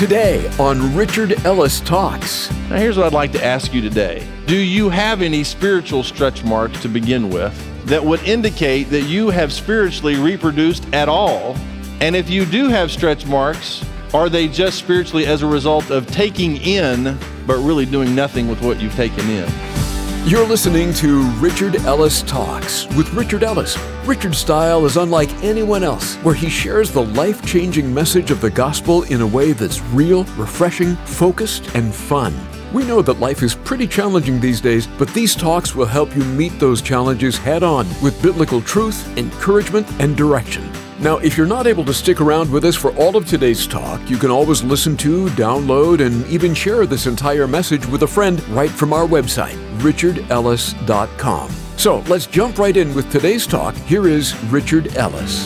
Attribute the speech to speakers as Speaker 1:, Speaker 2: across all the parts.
Speaker 1: Today on Richard Ellis Talks.
Speaker 2: Now here's what I'd like to ask you today. Do you have any spiritual stretch marks to begin with that would indicate that you have spiritually reproduced at all? And if you do have stretch marks, are they just spiritually as a result of taking in, but really doing nothing with what you've taken in?
Speaker 1: You're listening to Richard Ellis Talks with Richard Ellis. Richard's style is unlike anyone else, where he shares the life-changing message of the gospel in a way that's real, refreshing, focused, and fun. We know that life is pretty challenging these days, but these talks will help you meet those challenges head-on with biblical truth, encouragement, and direction. Now, if you're not able to stick around with us for all of today's talk, you can always listen to, download, and even share this entire message with a friend right from our website, richardellis.com. So let's jump right in with today's talk. Here is Richard Ellis.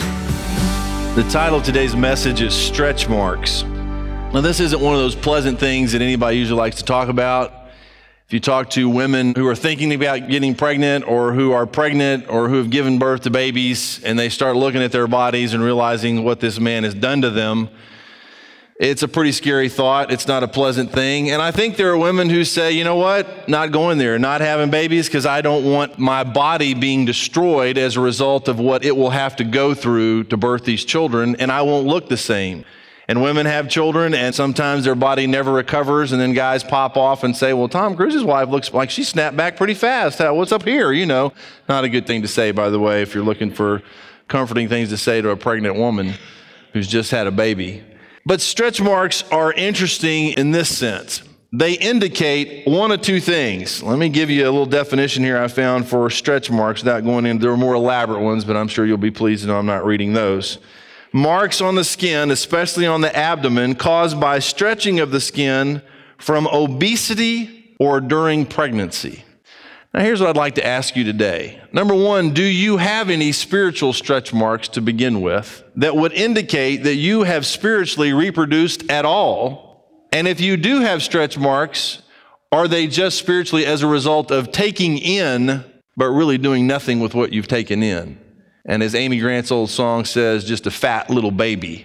Speaker 2: The title of today's message is Stretch Marks. Now, this isn't one of those pleasant things that anybody usually likes to talk about. If you talk to women who are thinking about getting pregnant or who are pregnant or who have given birth to babies and they start looking at their bodies and realizing what this man has done to them, it's a pretty scary thought. It's not a pleasant thing. And I think there are women who say, you know what, not going there, not having babies because I don't want my body being destroyed as a result of what it will have to go through to birth these children, and I won't look the same. And women have children, and sometimes their body never recovers, and then guys pop off and say, well, Tom Cruise's wife looks like she snapped back pretty fast. What's up here? You know, not a good thing to say, by the way, if you're looking for comforting things to say to a pregnant woman who's just had a baby. But stretch marks are interesting in this sense. They indicate one of two things. Let me give you a little definition here I found for stretch marks without going into, there are more elaborate ones, but I'm sure you'll be pleased to know I'm not reading those. Marks on the skin, especially on the abdomen, caused by stretching of the skin from obesity or during pregnancy. Now, here's what I'd like to ask you today. Number one, do you have any spiritual stretch marks to begin with that would indicate that you have spiritually reproduced at all? And if you do have stretch marks, are they just spiritually as a result of taking in, but really doing nothing with what you've taken in? And as Amy Grant's old song says, just a fat little baby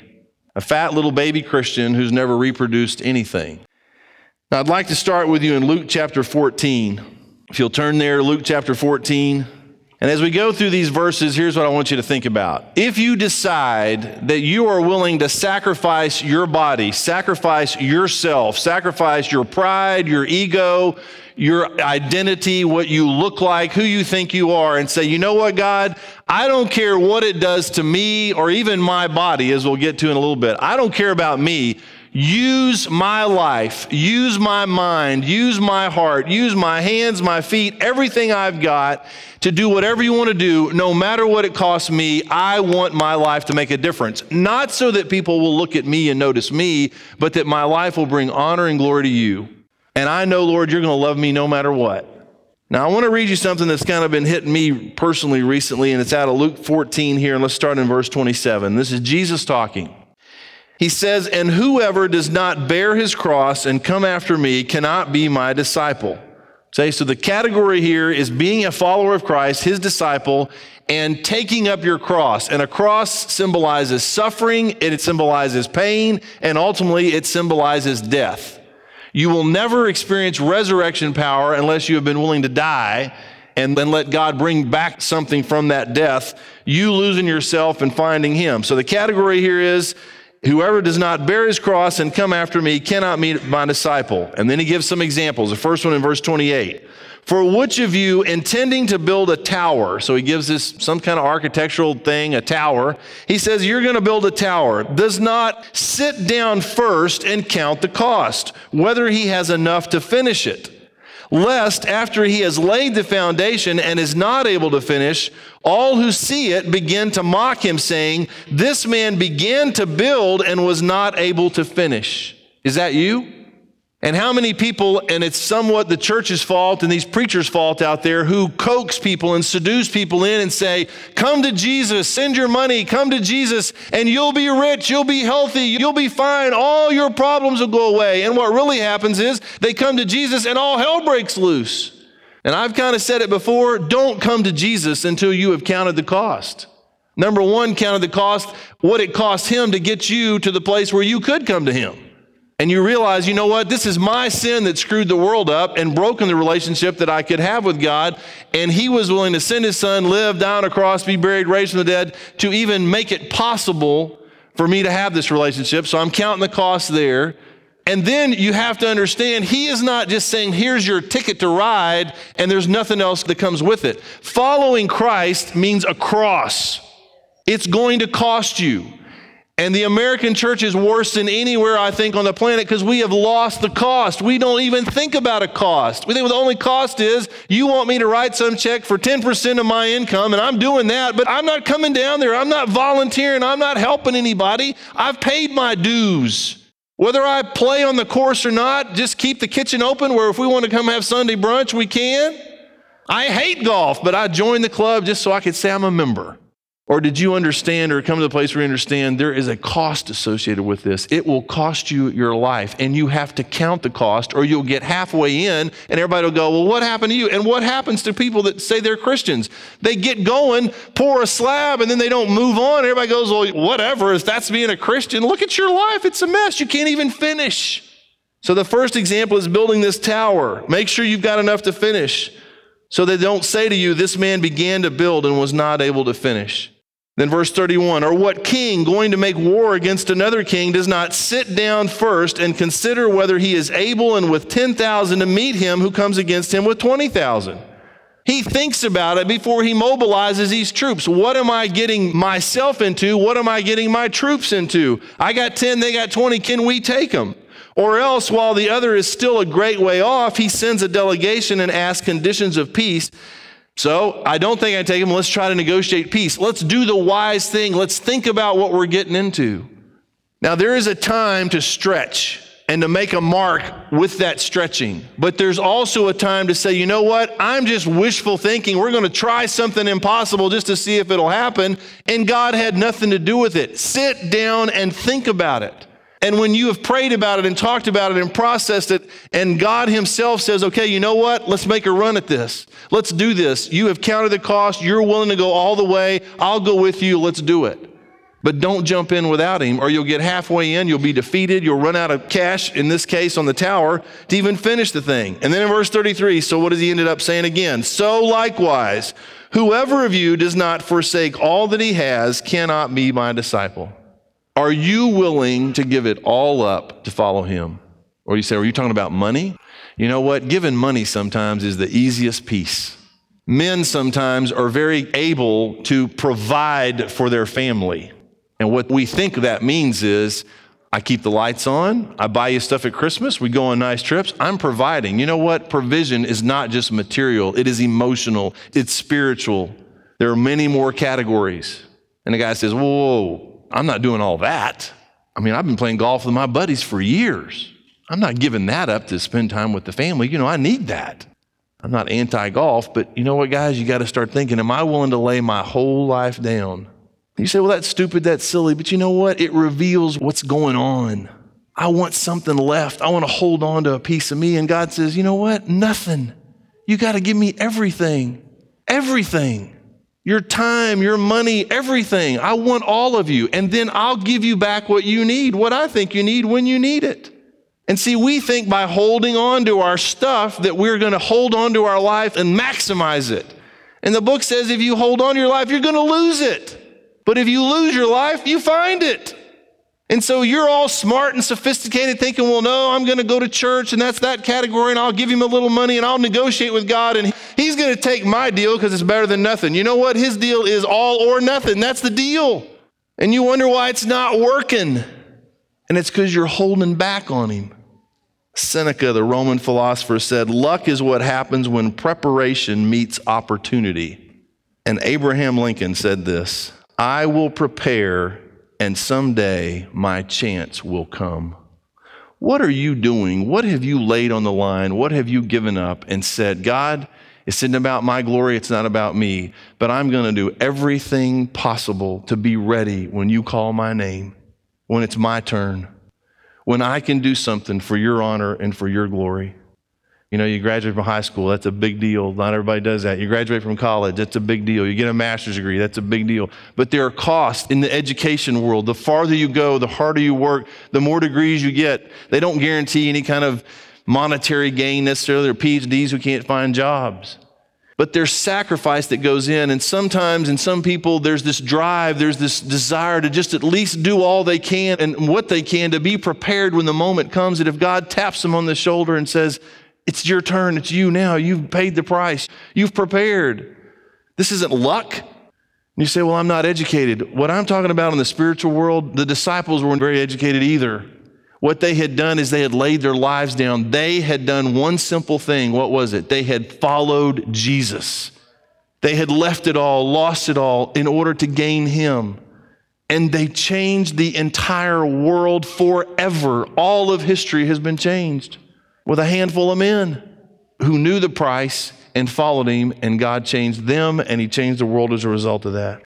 Speaker 2: Christian who's never reproduced anything. Now, I'd like to start with you in Luke chapter 14. If you'll turn there, Luke chapter 14. And as we go through these verses, here's what I want you to think about. If you decide that you are willing to sacrifice your body, sacrifice yourself, sacrifice your pride, your ego, your identity, what you look like, who you think you are, and say, you know what, God, I don't care what it does to me or even my body, as we'll get to in a little bit. I don't care about me. Use my life, use my mind, use my heart, use my hands, my feet, everything I've got to do whatever you want to do, no matter what it costs me. I want my life to make a difference. Not so that people will look at me and notice me, but that my life will bring honor and glory to you. And I know, Lord, you're going to love me no matter what. Now, I want to read you something that's kind of been hitting me personally recently, and it's out of Luke 14 here, and let's start in verse 27. This is Jesus talking. He says, and whoever does not bear his cross and come after me cannot be my disciple. Okay, so the category here is being a follower of Christ, his disciple, and taking up your cross. And a cross symbolizes suffering, and it symbolizes pain, and ultimately it symbolizes death. You will never experience resurrection power unless you have been willing to die and then let God bring back something from that death, you losing yourself and finding him. So the category here is, whoever does not bear his cross and come after me cannot be my disciple. And then he gives some examples. The first one in verse 28. For which of you intending to build a tower, so he gives this some kind of architectural thing, a tower. He says, you're going to build a tower, does not sit down first and count the cost, whether he has enough to finish it. Lest after he has laid the foundation and is not able to finish, all who see it begin to mock him, saying, this man began to build and was not able to finish. Is that you? And how many people, and it's somewhat the church's fault and these preachers' fault out there, who coax people and seduce people in and say, come to Jesus, send your money, come to Jesus, and you'll be rich, you'll be healthy, you'll be fine, all your problems will go away. And what really happens is they come to Jesus and all hell breaks loose. And I've kind of said it before, don't come to Jesus until you have counted the cost. Number one, counted the cost, what it cost him to get you to the place where you could come to him. And you realize, you know what? This is my sin that screwed the world up and broken the relationship that I could have with God. And he was willing to send his son, live, die on a cross, be buried, raised from the dead, to even make it possible for me to have this relationship. So I'm counting the cost there. And then you have to understand, he is not just saying, here's your ticket to ride, and there's nothing else that comes with it. Following Christ means a cross. It's going to cost you. And the American church is worse than anywhere, I think, on the planet because we have lost the cost. We don't even think about a cost. We think the only cost is you want me to write some check for 10% of my income, and I'm doing that, but I'm not coming down there. I'm not volunteering. I'm not helping anybody. I've paid my dues. Whether I play on the course or not, just keep the kitchen open where if we want to come have Sunday brunch, we can. I hate golf, but I joined the club just so I could say I'm a member. Or did you understand or come to the place where you understand there is a cost associated with this? It will cost you your life, and you have to count the cost or you'll get halfway in and everybody will go, well, what happened to you? And what happens to people that say they're Christians? They get going, pour a slab, and then they don't move on. Everybody goes, well, whatever, if that's being a Christian, look at your life. It's a mess. You can't even finish. So the first example is building this tower. Make sure you've got enough to finish so they don't say to you, this man began to build and was not able to finish. Then verse 31, or what king going to make war against another king does not sit down first and consider whether he is able and with 10,000 to meet him who comes against him with 20,000? He thinks about it before he mobilizes these troops. What am I getting myself into? What am I getting my troops into? I got 10, they got 20, can we take them? Or else, while the other is still a great way off, he sends a delegation and asks conditions of peace. So I don't think I take him. Let's try to negotiate peace. Let's do the wise thing. Let's think about what we're getting into. Now, there is a time to stretch and to make a mark with that stretching. But there's also a time to say, you know what? I'm just wishful thinking. We're going to try something impossible just to see if it'll happen. And God had nothing to do with it. Sit down and think about it. And when you have prayed about it and talked about it and processed it, and God himself says, okay, you know what? Let's make a run at this. Let's do this. You have counted the cost. You're willing to go all the way. I'll go with you. Let's do it. But don't jump in without him, or you'll get halfway in. You'll be defeated. You'll run out of cash, in this case on the tower, to even finish the thing. And then in verse 33, so what does he ended up saying again? So likewise, whoever of you does not forsake all that he has cannot be my disciple. Are you willing to give it all up to follow him? Or you say, are you talking about money? You know what? Giving money sometimes is the easiest piece. Men sometimes are very able to provide for their family. And what we think that means is, I keep the lights on, I buy you stuff at Christmas, we go on nice trips, I'm providing. You know what? Provision is not just material, it is emotional, it's spiritual. There are many more categories. And the guy says, whoa, I'm not doing all that. I mean, I've been playing golf with my buddies for years. I'm not giving that up to spend time with the family. You know, I need that. I'm not anti-golf, but you know what, guys? You got to start thinking, am I willing to lay my whole life down? You say, well, that's stupid, that's silly, but you know what? It reveals what's going on. I want something left. I want to hold on to a piece of me. And God says, you know what? Nothing. You got to give me everything. Everything. Your time, your money, everything. I want all of you. And then I'll give you back what you need, what I think you need when you need it. And see, we think by holding on to our stuff that we're going to hold on to our life and maximize it. And the book says if you hold on to your life, you're going to lose it. But if you lose your life, you find it. And so you're all smart and sophisticated thinking, well, no, I'm going to go to church and that's that category and I'll give him a little money and I'll negotiate with God and he's going to take my deal because it's better than nothing. You know what? His deal is all or nothing. That's the deal. And you wonder why it's not working. And it's because you're holding back on him. Seneca, the Roman philosopher, said, luck is what happens when preparation meets opportunity. And Abraham Lincoln said this, I will prepare and someday my chance will come. What are you doing? What have you laid on the line? What have you given up and said, God, it's not about my glory, it's not about me, but I'm going to do everything possible to be ready when you call my name, when it's my turn, when I can do something for your honor and for your glory. You know, you graduate from high school, that's a big deal. Not everybody does that. You graduate from college, that's a big deal. You get a master's degree, that's a big deal. But there are costs in the education world. The farther you go, the harder you work, the more degrees you get. They don't guarantee any kind of monetary gain necessarily, or PhDs who can't find jobs. But there's sacrifice that goes in, and sometimes in some people there's this drive, there's this desire to just at least do all they can and what they can to be prepared when the moment comes, that if God taps them on the shoulder and says, it's your turn, it's you now, you've paid the price, you've prepared. This isn't luck. And you say, well, I'm not educated. What I'm talking about in the spiritual world, the disciples weren't very educated either. What they had done is they had laid their lives down. They had done one simple thing. What was it? They had followed Jesus. They had left it all, lost it all in order to gain him. And they changed the entire world forever. All of history has been changed with a handful of men who knew the price and followed him, and God changed them, and he changed the world as a result of that.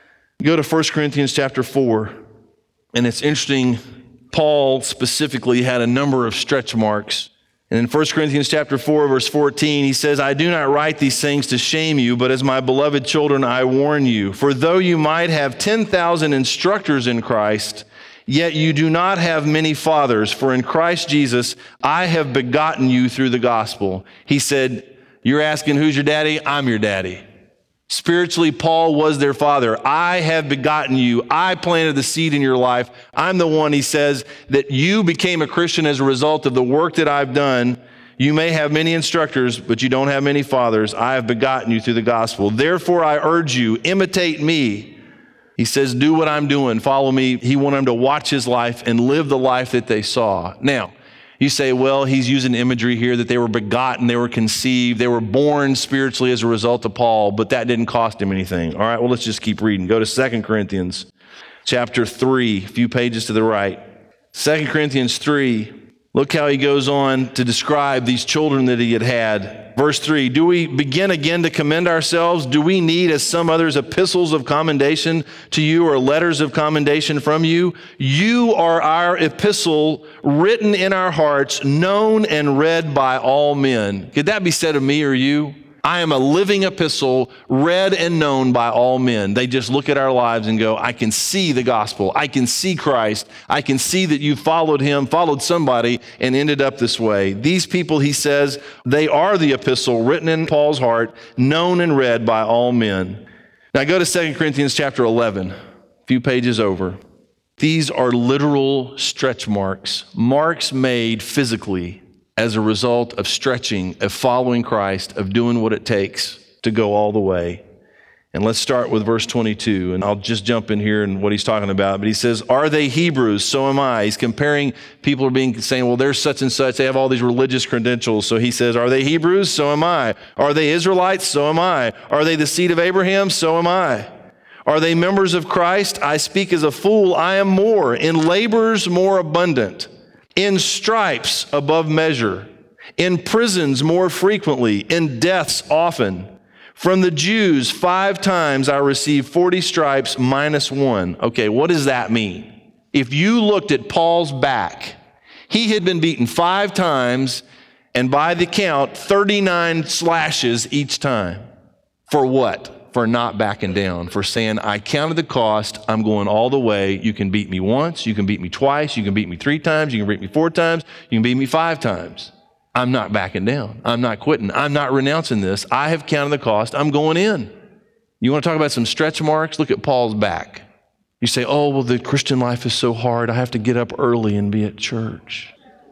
Speaker 2: Go to 1 Corinthians chapter 4, and it's interesting. Paul specifically had a number of stretch marks. And in 1 Corinthians chapter 4, verse 14, he says, I do not write these things to shame you, but as my beloved children, I warn you. For though you might have 10,000 instructors in Christ, yet you do not have many fathers, for in Christ Jesus, I have begotten you through the gospel. He said, you're asking who's your daddy? I'm your daddy. Spiritually, Paul was their father. I have begotten you. I planted the seed in your life. I'm the one, he says, that you became a Christian as a result of the work that I've done. You may have many instructors, but you don't have many fathers. I have begotten you through the gospel. Therefore, I urge you, imitate me. He says, do what I'm doing. Follow me. He wanted them to watch his life and live the life that they saw. Now, you say, well, he's using imagery here that they were begotten, they were conceived, they were born spiritually as a result of Paul, but that didn't cost him anything. All right, well, let's just keep reading. Go to 2 Corinthians chapter 3, a few pages to the right. 2 Corinthians 3, look how he goes on to describe these children that he had. Verse 3, do we begin again to commend ourselves? Do we need, as some others, epistles of commendation to you or letters of commendation from you? You are our epistle, written in our hearts, known and read by all men. Could that be said of me or you? I am a living epistle, read and known by all men. They just look at our lives and go, I can see the gospel. I can see Christ. I can see that you followed him, followed somebody, and ended up this way. These people, he says, they are the epistle written in Paul's heart, known and read by all men. Now go to 2 Corinthians chapter 11, a few pages over. These are literal stretch marks, marks made physically as a result of stretching, of following Christ, of doing what it takes to go all the way. And let's start with verse 22, and I'll just jump in here and what he's talking about. But he says, are they Hebrews? So am I. He's comparing, people are saying, well, they're such and such. They have all these religious credentials. So he says, are they Hebrews? So am I. Are they Israelites? So am I. Are they the seed of Abraham? So am I. Are they members of Christ? I speak as a fool. I am more. In labors more abundant. In stripes above measure, in prisons more frequently, in deaths often. From the Jews 5 times I received 40 stripes minus 1. Okay, what does that mean? If you looked at Paul's back, he had been beaten 5 times, and by the count, 39 slashes each time. For what? For not backing down, for saying, I counted the cost, I'm going all the way. You can beat me once, you can beat me twice, you can beat me 3 times, you can beat me 4 times, you can beat me 5 times. I'm not backing down. I'm not quitting. I'm not renouncing this. I have counted the cost. I'm going in. You want to talk about some stretch marks? Look at Paul's back. You say, oh, well, the Christian life is so hard. I have to get up early and be at church.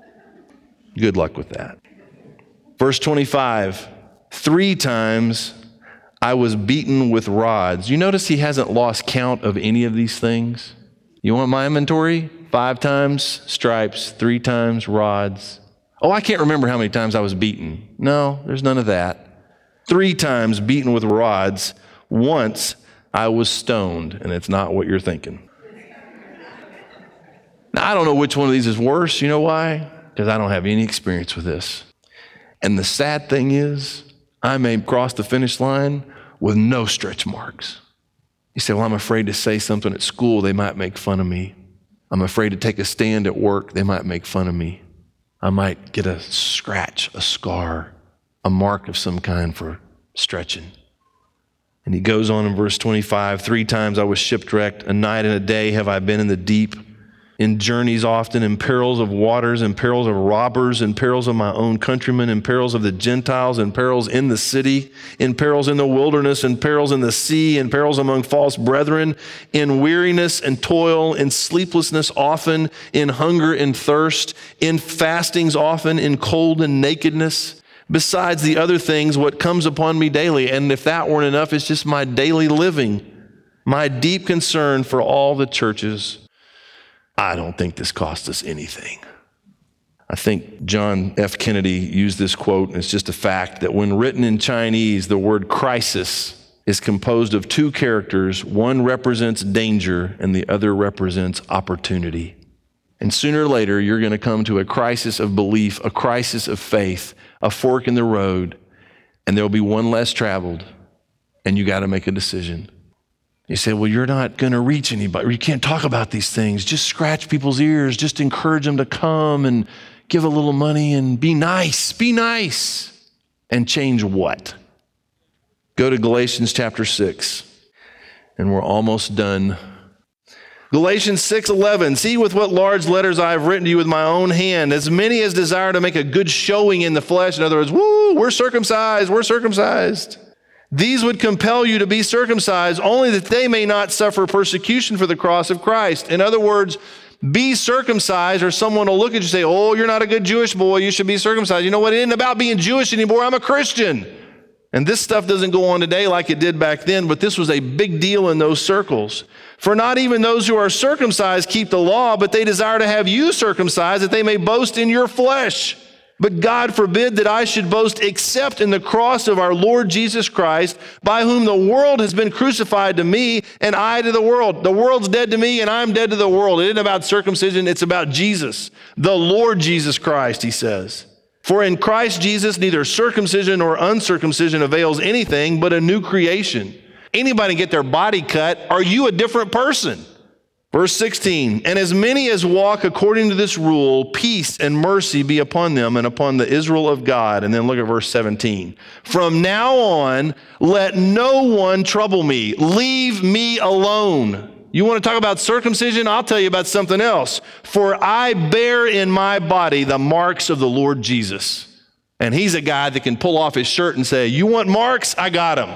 Speaker 2: Good luck with that. Verse 25, 3 times I was beaten with rods. You notice he hasn't lost count of any of these things? You want my inventory? 5 times stripes, 3 times rods. Oh, I can't remember how many times I was beaten. No, there's none of that. 3 times beaten with rods. Once I was stoned, and it's not what you're thinking. Now, I don't know which one of these is worse. You know why? Because I don't have any experience with this. And the sad thing is, I may cross the finish line with no stretch marks. You say, well, I'm afraid to say something at school. They might make fun of me. I'm afraid to take a stand at work. They might make fun of me. I might get a scratch, a scar, a mark of some kind for stretching. And he goes on in verse 25, 3 times I was shipwrecked, a night and a day have I been in the deep, in journeys often, in perils of waters, in perils of robbers, in perils of my own countrymen, in perils of the Gentiles, in perils in the city, in perils in the wilderness, in perils in the sea, in perils among false brethren, in weariness and toil, in sleeplessness often, in hunger and thirst, in fastings often, in cold and nakedness. Besides the other things, what comes upon me daily, and if that weren't enough, it's just my daily living, my deep concern for all the churches. I don't think this cost us anything. I think John F. Kennedy used this quote, and it's just a fact, that when written in Chinese, the word crisis is composed of 2 characters. One represents danger, and the other represents opportunity. And sooner or later, you're going to come to a crisis of belief, a crisis of faith, a fork in the road, and there'll be one less traveled, and you got to make a decision. You say, well, you're not going to reach anybody. You can't talk about these things. Just scratch people's ears. Just encourage them to come and give a little money and be nice. Be nice. And change what? Go to Galatians chapter 6, and we're almost done. Galatians 6:11, see with what large letters I have written to you with my own hand, as many as desire to make a good showing in the flesh. In other words, we're circumcised, we're circumcised. These would compel you to be circumcised, only that they may not suffer persecution for the cross of Christ. In other words, be circumcised, or someone will look at you and say, oh, you're not a good Jewish boy, you should be circumcised. You know what, it isn't about being Jewish anymore, I'm a Christian. And this stuff doesn't go on today like it did back then, but this was a big deal in those circles. For not even those who are circumcised keep the law, but they desire to have you circumcised, that they may boast in your flesh. But God forbid that I should boast except in the cross of our Lord Jesus Christ, by whom the world has been crucified to me, and I to the world. The world's dead to me, and I'm dead to the world. It isn't about circumcision, it's about Jesus, the Lord Jesus Christ, he says. For in Christ Jesus, neither circumcision nor uncircumcision avails anything, but a new creation. Anybody get their body cut, are you a different person? Verse 16, and as many as walk according to this rule, peace and mercy be upon them and upon the Israel of God. And then look at verse 17. From now on, let no one trouble me. Leave me alone. You want to talk about circumcision? I'll tell you about something else. For I bear in my body the marks of the Lord Jesus. And he's a guy that can pull off his shirt and say, you want marks? I got them.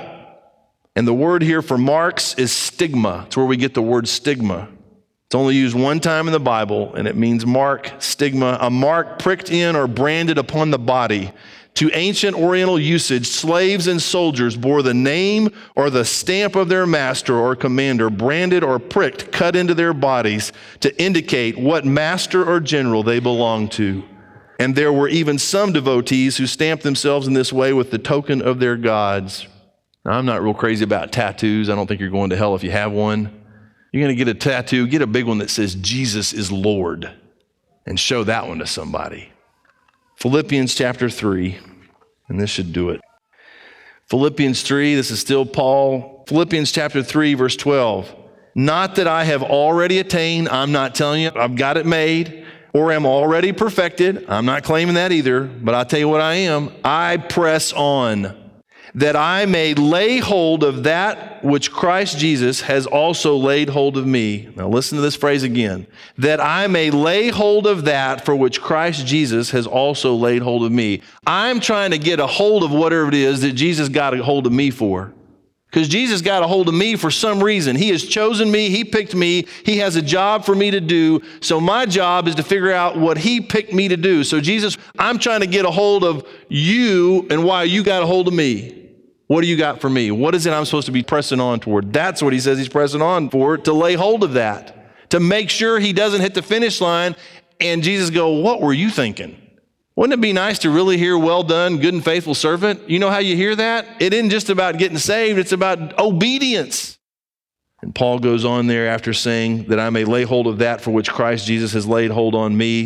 Speaker 2: And the word here for marks is stigma. It's where we get the word stigma. It's only used one time in the Bible, and it means mark, stigma, a mark pricked in or branded upon the body. To ancient Oriental usage, slaves and soldiers bore the name or the stamp of their master or commander, branded or pricked, cut into their bodies to indicate what master or general they belonged to. And there were even some devotees who stamped themselves in this way with the token of their gods. Now, I'm not real crazy about tattoos. I don't think you're going to hell if you have one. You're going to get a tattoo, get a big one that says Jesus is Lord, and show that one to somebody. Philippians chapter 3, and this should do it. Philippians 3, this is still Paul. Philippians chapter 3, verse 12. Not that I have already attained, I'm not telling you I've got it made, or am already perfected. I'm not claiming that either, but I'll tell you what I am. I press on, that I may lay hold of that which Christ Jesus has also laid hold of me. Now listen to this phrase again. That I may lay hold of that for which Christ Jesus has also laid hold of me. I'm trying to get a hold of whatever it is that Jesus got a hold of me for. Because Jesus got a hold of me for some reason. He has chosen me. He picked me. He has a job for me to do. So my job is to figure out what he picked me to do. So Jesus, I'm trying to get a hold of you and why you got a hold of me. What do you got for me? What is it I'm supposed to be pressing on toward? That's what he says he's pressing on for, to lay hold of that, to make sure he doesn't hit the finish line and Jesus go, what were you thinking? Wouldn't it be nice to really hear, well done, good and faithful servant? You know how you hear that? It isn't just about getting saved, it's about obedience. And Paul goes on there after saying that I may lay hold of that for which Christ Jesus has laid hold on me.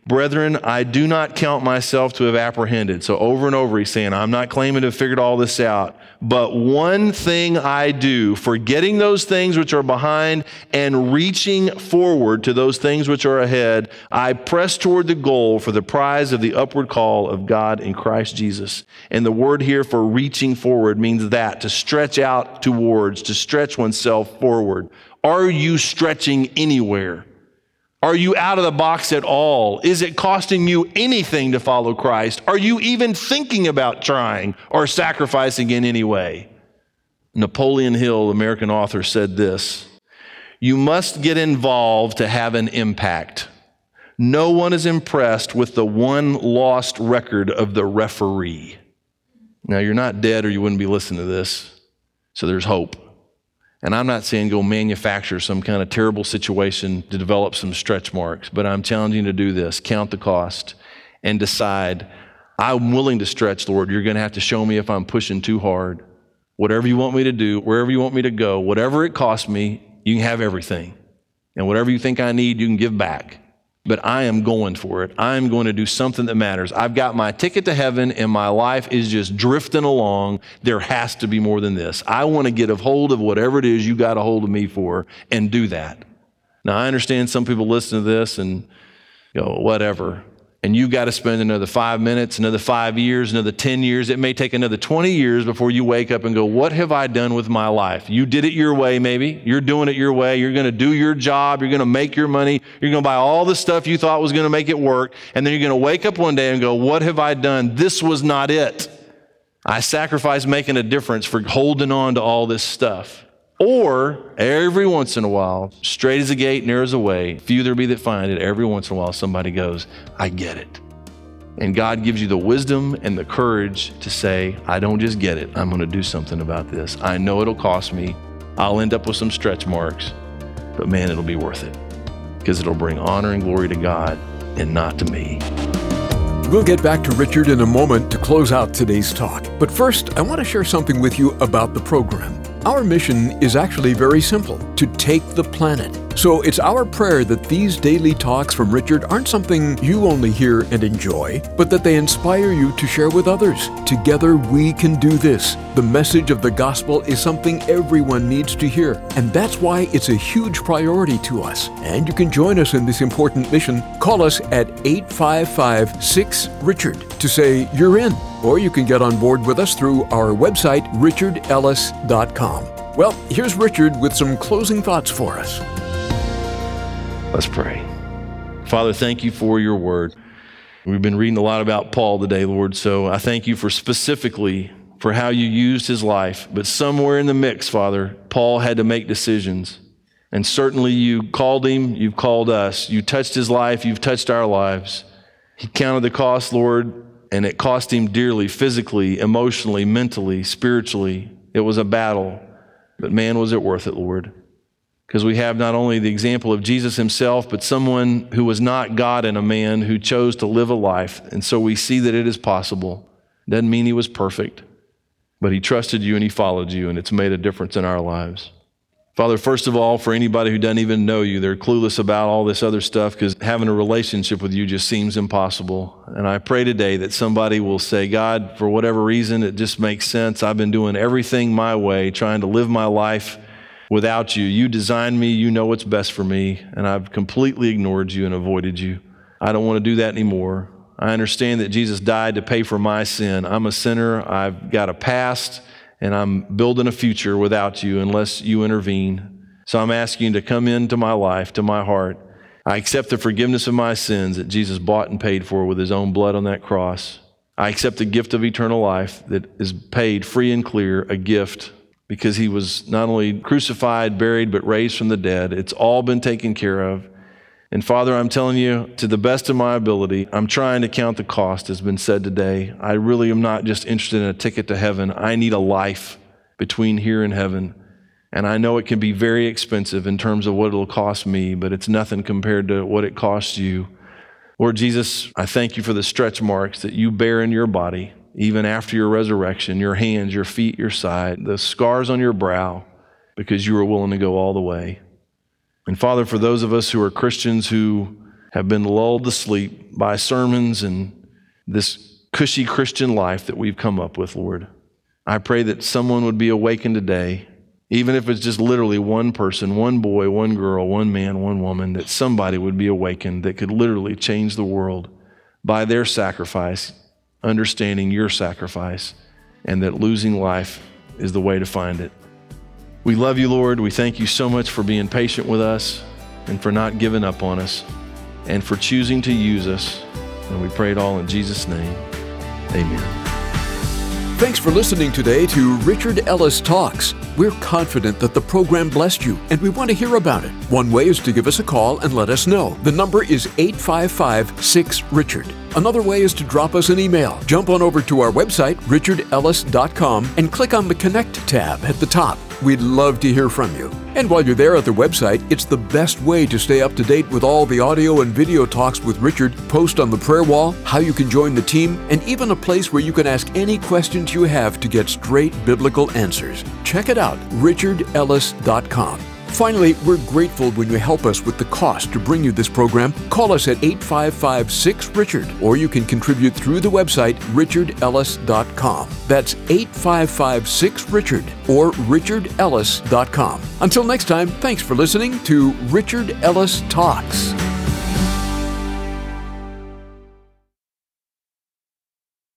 Speaker 2: Brethren, I do not count myself to have apprehended. So over and over he's saying, I'm not claiming to have figured all this out. But one thing I do, forgetting those things which are behind and reaching forward to those things which are ahead, I press toward the goal for the prize of the upward call of God in Christ Jesus. And the word here for reaching forward means that, to stretch out towards, to stretch oneself forward. Are you stretching anywhere? Are you out of the box at all? Is it costing you anything to follow Christ? Are you even thinking about trying or sacrificing in any way? Napoleon Hill, American author, said this: you must get involved to have an impact. No one is impressed with the one lost record of the referee. Now, you're not dead or you wouldn't be listening to this, so there's hope. And I'm not saying go manufacture some kind of terrible situation to develop some stretch marks, but I'm challenging you to do this. Count the cost and decide, I'm willing to stretch, Lord. You're going to have to show me if I'm pushing too hard. Whatever you want me to do, wherever you want me to go, whatever it costs me, you can have everything. And whatever you think I need, you can give back. But I am going for it. I'm going to do something that matters. I've got my ticket to heaven and my life is just drifting along. There has to be more than this. I want to get a hold of whatever it is you got a hold of me for and do that. Now, I understand some people listen to this and go, whatever. And you got to spend another 5 minutes, another 5 years, another 10 years. It may take another 20 years before you wake up and go, what have I done with my life? You did it your way, maybe. You're doing it your way. You're going to do your job. You're going to make your money. You're going to buy all the stuff you thought was going to make it work. And then you're going to wake up one day and go, what have I done? This was not it. I sacrificed making a difference for holding on to all this stuff. Or every once in a while, straight as a gate, narrow as a way, few there be that find it, every once in a while somebody goes, I get it. And God gives you the wisdom and the courage to say, I don't just get it, I'm going to do something about this. I know it'll cost me. I'll end up with some stretch marks, but man, it'll be worth it because it'll bring honor and glory to God and not to me.
Speaker 1: We'll get back to Richard in a moment to close out today's talk. But first, I want to share something with you about the program. Our mission is actually very simple: to take the planet. So it's our prayer that these daily talks from Richard aren't something you only hear and enjoy, but that they inspire you to share with others. Together we can do this. The message of the gospel is something everyone needs to hear, and that's why it's a huge priority to us. And you can join us in this important mission. Call us at 855-6-RICHARD to say you're in. Or you can get on board with us through our website, richardellis.com. Well, here's Richard with some closing thoughts for us.
Speaker 2: Let's pray. Father, thank you for your word. We've been reading a lot about Paul today, Lord, so I thank you for specifically for how you used his life. But somewhere in the mix, Father, Paul had to make decisions. And certainly you called him, you've called us. You touched his life, you've touched our lives. He counted the cost, Lord, and it cost him dearly, physically, emotionally, mentally, spiritually. It was a battle, but man, was it worth it, Lord. Because we have not only the example of Jesus himself, but someone who was not God and a man who chose to live a life. And so we see that it is possible. Doesn't mean he was perfect, but he trusted you and he followed you, and it's made a difference in our lives. Father, first of all, for anybody who doesn't even know you, they're clueless about all this other stuff because having a relationship with you just seems impossible. And I pray today that somebody will say, God, for whatever reason, it just makes sense. I've been doing everything my way, trying to live my life without you. You designed me. You know what's best for me. And I've completely ignored you and avoided you. I don't want to do that anymore. I understand that Jesus died to pay for my sin. I'm a sinner. I've got a past. And I'm building a future without you unless you intervene. So I'm asking you to come into my life, to my heart. I accept the forgiveness of my sins that Jesus bought and paid for with his own blood on that cross. I accept the gift of eternal life that is paid free and clear, a gift, because he was not only crucified, buried, but raised from the dead. It's all been taken care of. And Father, I'm telling you, to the best of my ability, I'm trying to count the cost, as has been said today. I really am not just interested in a ticket to heaven. I need a life between here and heaven. And I know it can be very expensive in terms of what it'll cost me, but it's nothing compared to what it costs you. Lord Jesus, I thank you for the stretch marks that you bear in your body, even after your resurrection, your hands, your feet, your side, the scars on your brow, because you were willing to go all the way. And Father, for those of us who are Christians who have been lulled to sleep by sermons and this cushy Christian life that we've come up with, Lord. I pray that someone would be awakened today, even if it's just literally one person, one boy, one girl, one man, one woman, that somebody would be awakened that could literally change the world by their sacrifice, understanding your sacrifice, and that losing life is the way to find it. We love you, Lord. We thank you so much for being patient with us and for not giving up on us and for choosing to use us. And we pray it all in Jesus' name. Amen.
Speaker 1: Thanks for listening today to Richard Ellis Talks. We're confident that the program blessed you, and we want to hear about it. One way is to give us a call and let us know. The number is 855-6-RICHARD. Another way is to drop us an email. Jump on over to our website, richardellis.com, and click on the Connect tab at the top. We'd love to hear from you. And while you're there at the website, it's the best way to stay up to date with all the audio and video talks with Richard, post on the prayer wall, how you can join the team, and even a place where you can ask any questions you have to get straight biblical answers. Check it out, richardellis.com. Finally, we're grateful when you help us with the cost to bring you this program. Call us at 855-6-RICHARD, or you can contribute through the website, richardellis.com. That's 855-6-RICHARD or richardellis.com. Until next time, thanks for listening to Richard Ellis Talks.